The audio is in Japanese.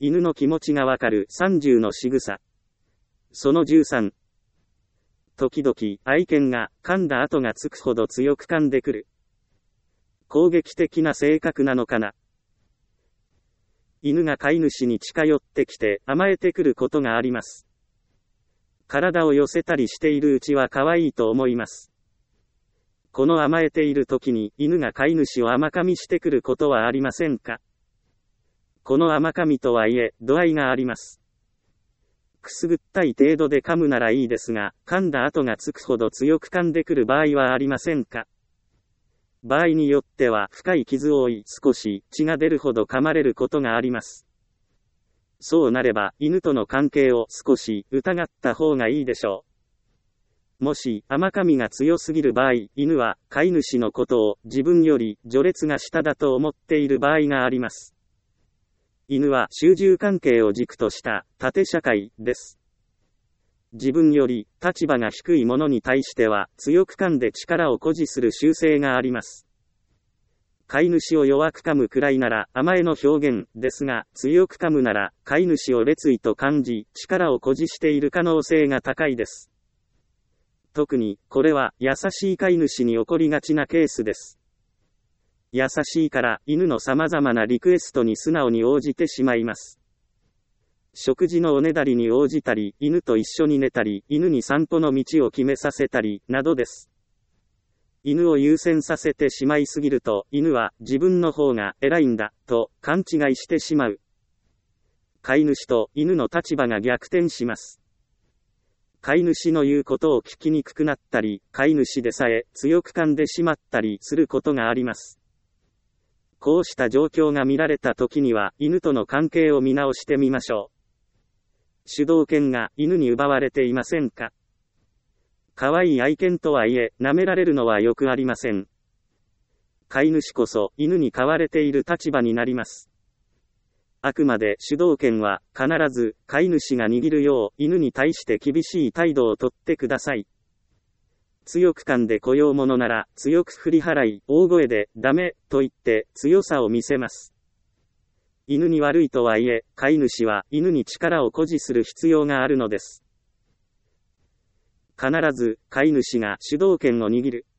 犬の気持ちがわかる30の仕草。その13。時々、愛犬が噛んだ跡がつくほど強く噛んでくる。攻撃的な性格なのかな。犬が飼い主に近寄ってきて甘えてくることがあります。体を寄せたりしているうちは可愛いと思います。この甘えている時に犬が飼い主を甘噛みしてくることはありませんか？この甘噛みとはいえ、度合いがあります。くすぐったい程度で噛むならいいですが、噛んだ跡がつくほど強く噛んでくる場合はありませんか？場合によっては深い傷を負い少し血が出るほど噛まれることがあります。そうなれば犬との関係を少し疑った方がいいでしょう。もし甘噛みが強すぎる場合、犬は飼い主のことを自分より序列が下だと思っている場合があります。犬は主従関係を軸とした縦社会です。自分より立場が低い者に対しては強く噛んで力を誇示する習性があります。飼い主を弱く噛むくらいなら甘えの表現ですが、強く噛むなら飼い主を劣位と感じ力を誇示している可能性が高いです。特にこれは優しい飼い主に起こりがちなケースです。優しいから犬の様々なリクエストに素直に応じてしまいます。食事のおねだりに応じたり、犬と一緒に寝たり、犬に散歩の道を決めさせたり、などです。犬を優先させてしまいすぎると、犬は自分の方が偉いんだ、と勘違いしてしまう。飼い主と犬の立場が逆転します。飼い主の言うことを聞きにくくなったり、飼い主でさえ強く噛んでしまったりすることがあります。こうした状況が見られた時には、犬との関係を見直してみましょう。主導権が犬に奪われていませんか？可愛い愛犬とはいえ、舐められるのはよくありません。飼い主こそ犬に飼われている立場になります。あくまで主導権は必ず飼い主が握るよう犬に対して厳しい態度をとってください。強く噛んでこようものなら強く振り払い大声でダメと言って強さを見せます。犬に悪いとはいえ飼い主は犬に力を誇示する必要があるのです。必ず飼い主が主導権を握る。